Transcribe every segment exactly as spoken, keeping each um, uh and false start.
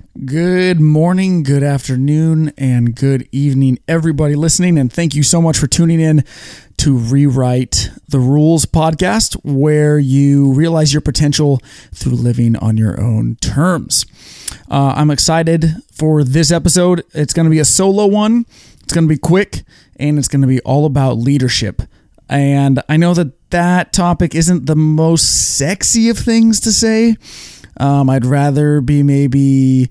Good morning, good afternoon, and good evening, everybody listening. And thank you so much for tuning in to Rewrite the Rules podcast, where you realize your potential through living on your own terms. Uh, I'm excited for this episode. It's going to be a solo one. It's going to be quick, and it's going to be all about leadership. And I know that that topic isn't the most sexy of things to say. Um, I'd rather be maybe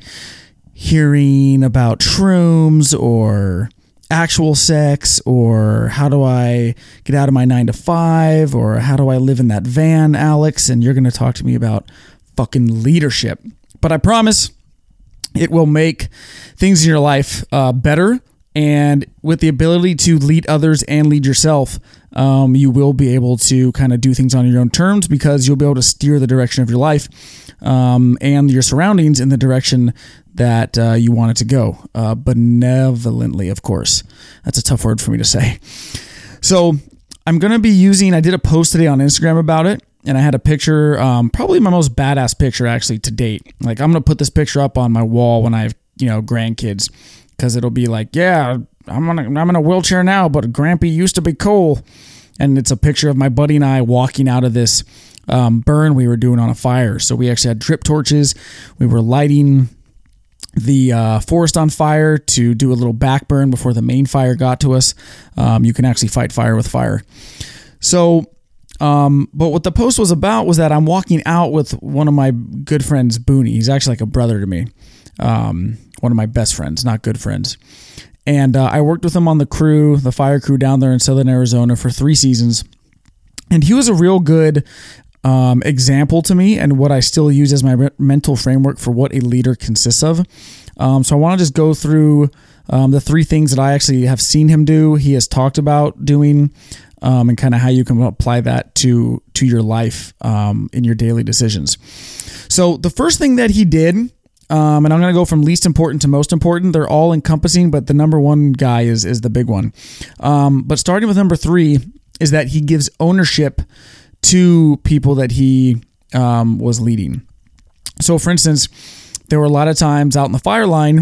hearing about shrooms or actual sex, or how do I get out of my nine to five, or how do I live in that van, Alex? And you're going to talk to me about fucking leadership. But I promise it will make things in your life uh, better. And with the ability to lead others and lead yourself, um, you will be able to kind of do things on your own terms, because you'll be able to steer the direction of your life um, and your surroundings in the direction that uh, you want it to go. Uh, benevolently, of course. That's a tough word for me to say. So I'm going to be using, I did a post today on Instagram about it, and I had a picture, um, probably my most badass picture actually to date. Like, I'm going to put this picture up on my wall when I have, you know, grandkids. Because it'll be like, yeah, I'm on a, I'm in a wheelchair now, but Grampy used to be cool. And it's a picture of my buddy and I walking out of this um, burn we were doing on a fire. So we actually had drip torches. We were lighting the uh, forest on fire to do a little back burn before the main fire got to us. Um, you can actually fight fire with fire. So, um, but what the post was about was that I'm walking out with one of my good friends, Booney. He's actually like a brother to me. Um, one of my best friends, not good friends. And uh, I worked with him on the crew, the fire crew down there in Southern Arizona for three seasons. And he was a real good um, example to me, and what I still use as my re- mental framework for what a leader consists of. Um, so I want to just go through um, the three things that I actually have seen him do, he has talked about doing, um, and kind of how you can apply that to, to your life um, in your daily decisions. So the first thing that he did, Um, and I'm going to go from least important to most important. They're all encompassing, but the number one guy is is the big one. Um, but starting with number three is that he gives ownership to people that he um, was leading. So, for instance, there were a lot of times out in the fire line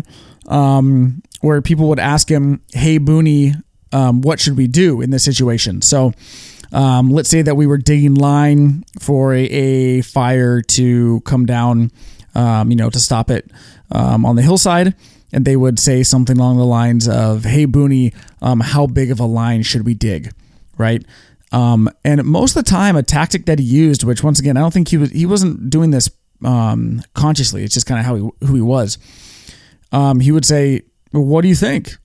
um, where people would ask him, "Hey, Booney, um, what should we do in this situation?" So, um, let's say that we were digging line for a, a fire to come down. Um, you know, to stop it um, on the hillside, and they would say something along the lines of, "Hey, Booney, um, how big of a line should we dig?" Right? Um, and most of the time, a tactic that he used, which once again, I don't think he was, he wasn't doing this um, consciously. It's just kind of how he, who he was. Um, he would say, "Well, what do you think?"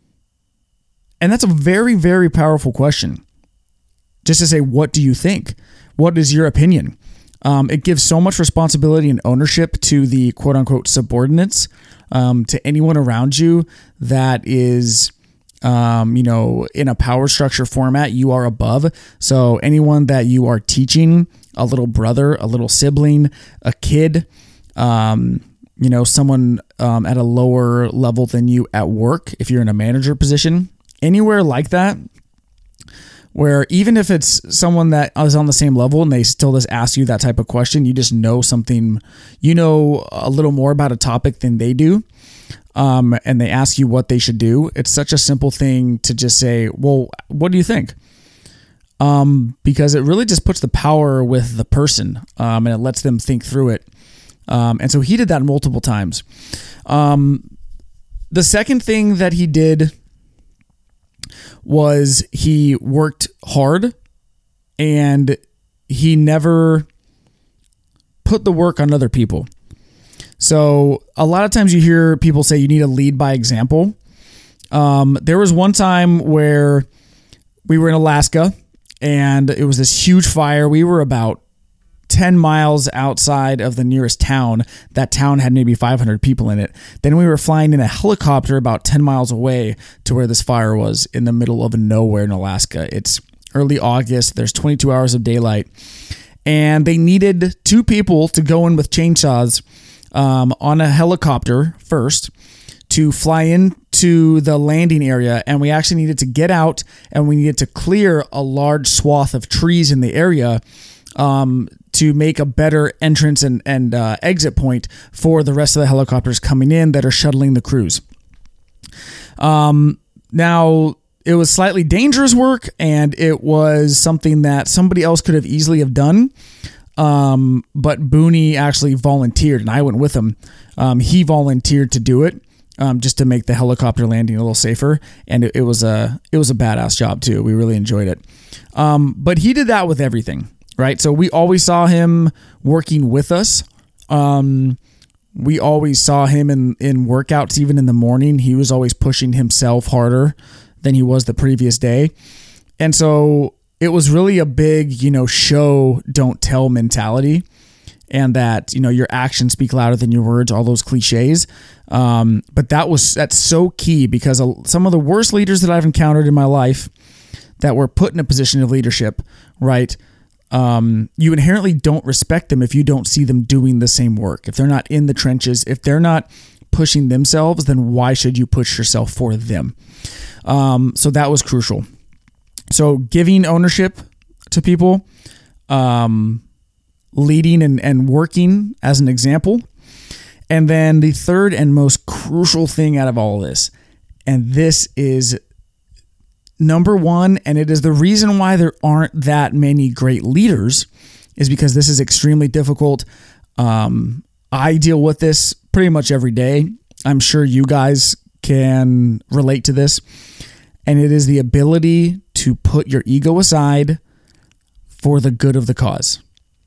And that's a very, very powerful question. Just to say, "What do you think? What is your opinion?" Um, it gives so much responsibility and ownership to the quote unquote subordinates, um, to anyone around you that is, um, you know, in a power structure format, you are above. So anyone that you are teaching, a little brother, a little sibling, a kid, um, you know, someone um, at a lower level than you at work, if you're in a manager position, anywhere like that, where even if it's someone that is on the same level and they still just ask you that type of question, you just know something, you know a little more about a topic than they do, um, and they ask you what they should do. It's such a simple thing to just say, "Well, what do you think?" Um, because it really just puts the power with the person, um, and it lets them think through it. Um, and so he did that multiple times. Um, the second thing that he did was he worked hard, and he never put the work on other people. So a lot of times you hear people say you need to lead by example. Um, there was one time where we were in Alaska, and it was this huge fire. We were about ten miles outside of the nearest town. That town had maybe five hundred people in it. Then we were flying in a helicopter about ten miles away to where this fire was in the middle of nowhere in Alaska. It's early August. There's twenty-two hours of daylight. And they needed two people to go in with chainsaws um, on a helicopter first to fly into the landing area. And we actually needed to get out, and we needed to clear a large swath of trees in the area um, to make a better entrance and, and uh, exit point for the rest of the helicopters coming in that are shuttling the crews. Um, now, it was slightly dangerous work, and it was something that somebody else could have easily have done. Um, but Booney actually volunteered, and I went with him. Um, he volunteered to do it, um, just to make the helicopter landing a little safer. And it, it was a, it was a badass job too. We really enjoyed it. Um, but he did that with everything, right? So we always saw him working with us. Um, we always saw him in, in workouts, even in the morning. He was always pushing himself harder than he was the previous day. And so it was really a big, you know, show, don't tell mentality, and that, you know, your actions speak louder than your words, all those cliches. Um, but that was, that's so key, because some of the worst leaders that I've encountered in my life that were put in a position of leadership, right? Um, you inherently don't respect them if you don't see them doing the same work. If they're not in the trenches, if they're not pushing themselves, then why should you push yourself for them? Um, so that was crucial. So giving ownership to people, um, leading and, and working as an example. And then the third and most crucial thing out of all of this, and this is number one, and it is the reason why there aren't that many great leaders, is because this is extremely difficult. Um, I deal with this pretty much every day. I'm sure you guys can relate to this. And it is the ability to put your ego aside for the good of the cause.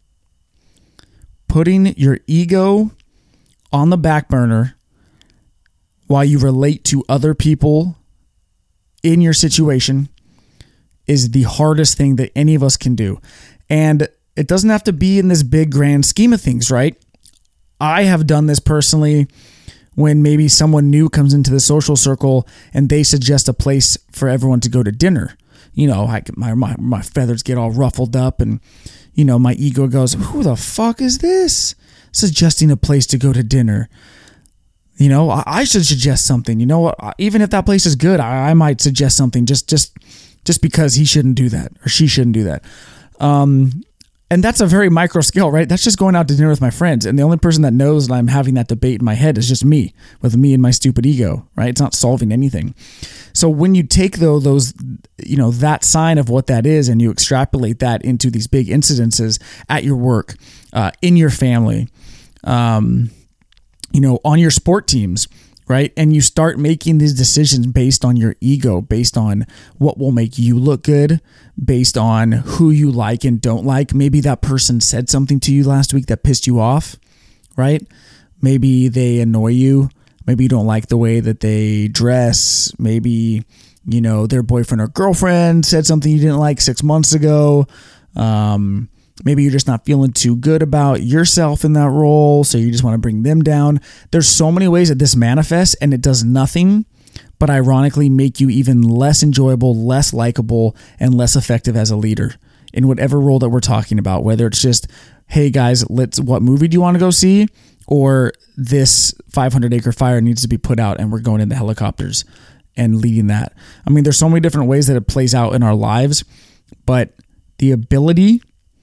Putting your ego on the back burner while you relate to other people in your situation is the hardest thing that any of us can do. And it doesn't have to be in this big grand scheme of things, right? I have done this personally when maybe someone new comes into the social circle and they suggest a place for everyone to go to dinner. You know, I, my, my, my feathers get all ruffled up, and, you know, my ego goes, who the fuck is this suggesting a place to go to dinner? You know, I, I should suggest something. You know what? Even if that place is good, I, I might suggest something just, just, just because he shouldn't do that or she shouldn't do that. Um, And that's a very micro scale, right? That's just going out to dinner with my friends. And the only person that knows that I'm having that debate in my head is just me, with me and my stupid ego, right? It's not solving anything. So when you take though those, you know, that sign of what that is, and you extrapolate that into these big incidences at your work, uh, in your family, um, you know, on your sport teams, right? And you start making these decisions based on your ego, based on what will make you look good, based on who you like and don't like. Maybe that person said something to you last week that pissed you off, right? Maybe they annoy you. Maybe you don't like the way that they dress. Maybe, you know, their boyfriend or girlfriend said something you didn't like six months ago. Um, maybe you're just not feeling too good about yourself in that role, so you just want to bring them down. There's so many ways that this manifests, and it does nothing but ironically make you even less enjoyable, less likable, and less effective as a leader in whatever role that we're talking about, whether it's just, hey guys, let's, what movie do you want to go see? Or this five hundred acre fire needs to be put out and we're going in the helicopters and leading that. I mean, there's so many different ways that it plays out in our lives, but the ability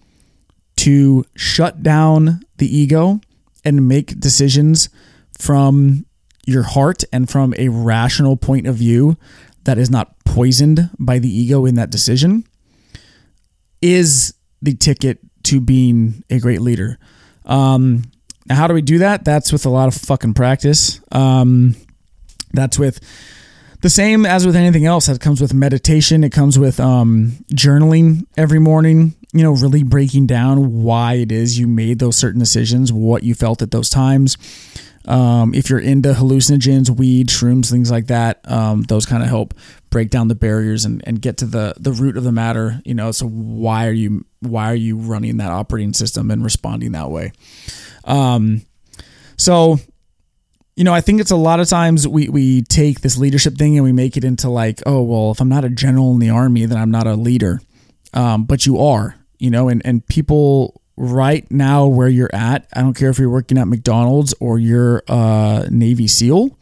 to shut down the ego and make decisions from your heart and from a rational point of view that is not poisoned by the ego in that decision is the ticket to being a great leader. Um, now, how do we do that? That's with a lot of fucking practice. Um, that's with the same as with anything else. That comes with meditation. It comes with um, journaling every morning, you know, really breaking down why it is you made those certain decisions, what you felt at those times. Um, if you're into hallucinogens, weed, shrooms, things like that, um, those kind of help break down the barriers and, and get to the, the root of the matter. You know, so why are you, why are you running that operating system and responding that way? Um, so, you know, I think it's a lot of times we, we take this leadership thing and we make it into like, oh, well, if I'm not a general in the army, then I'm not a leader. Um, but you are, you know, and, and people right now where you're at, I don't care if you're working at McDonald's or you're a Navy SEAL,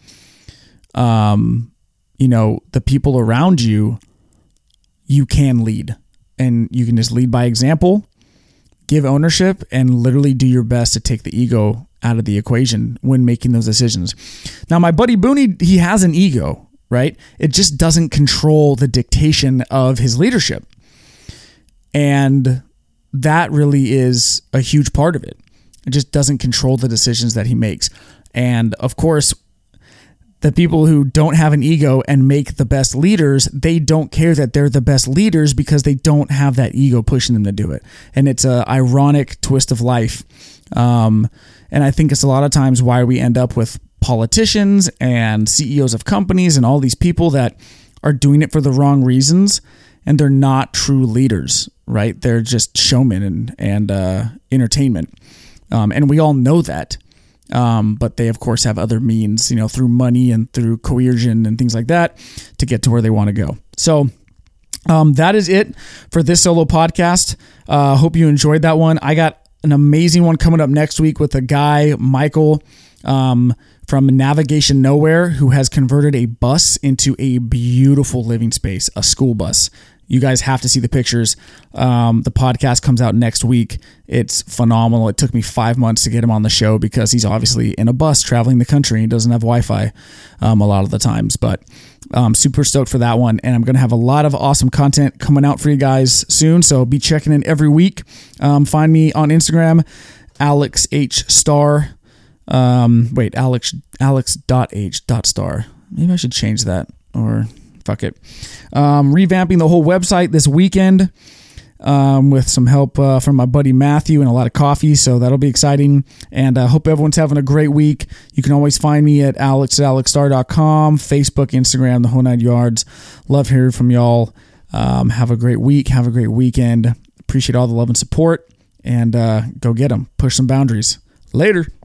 um, you know, the people around you, you can lead, and you can just lead by example. give ownership and literally do your best to take the ego out of the equation when making those decisions. Now, my buddy Booney, he has an ego, right? It just doesn't control the dictation of his leadership. And that really is a huge part of it. It just doesn't control the decisions that he makes. And of course, the people who don't have an ego and make the best leaders, they don't care that they're the best leaders because they don't have that ego pushing them to do it. And it's an ironic twist of life. Um, and I think it's a lot of times why we end up with politicians and C E Os of companies and all these people that are doing it for the wrong reasons, and they're not true leaders, right? They're just showmen and, and uh, entertainment. Um, and we all know that. Um, but they, of course, have other means, you know, through money and through coercion and things like that to get to where they want to go. So um, that is it for this solo podcast. Uh, hope you enjoyed that one. I got an amazing one coming up next week with a guy, Michael, um, from Navigation Nowhere, who has converted a bus into a beautiful living space, a school bus. You guys have to see the pictures. Um, the podcast comes out next week. It's phenomenal. It took me five months to get him on the show because he's obviously in a bus traveling the country. He doesn't have Wi-Fi um, a lot of the times, but I'm super stoked for that one. And I'm going to have a lot of awesome content coming out for you guys soon. So be checking in every week. Um, find me on Instagram, Alex H Star. Um, wait, Alex, Alex dot H dot star. Maybe I should change that, or fuck it. Um, revamping the whole website this weekend um, with some help uh, from my buddy Matthew and a lot of coffee. So that'll be exciting. And I uh, hope everyone's having a great week. You can always find me at alex at alex star dot com, Facebook, Instagram, the whole nine yards. Love hearing from y'all. Um, have a great week. Have a great weekend. Appreciate all the love and support. And uh, go get them. Push some boundaries. Later.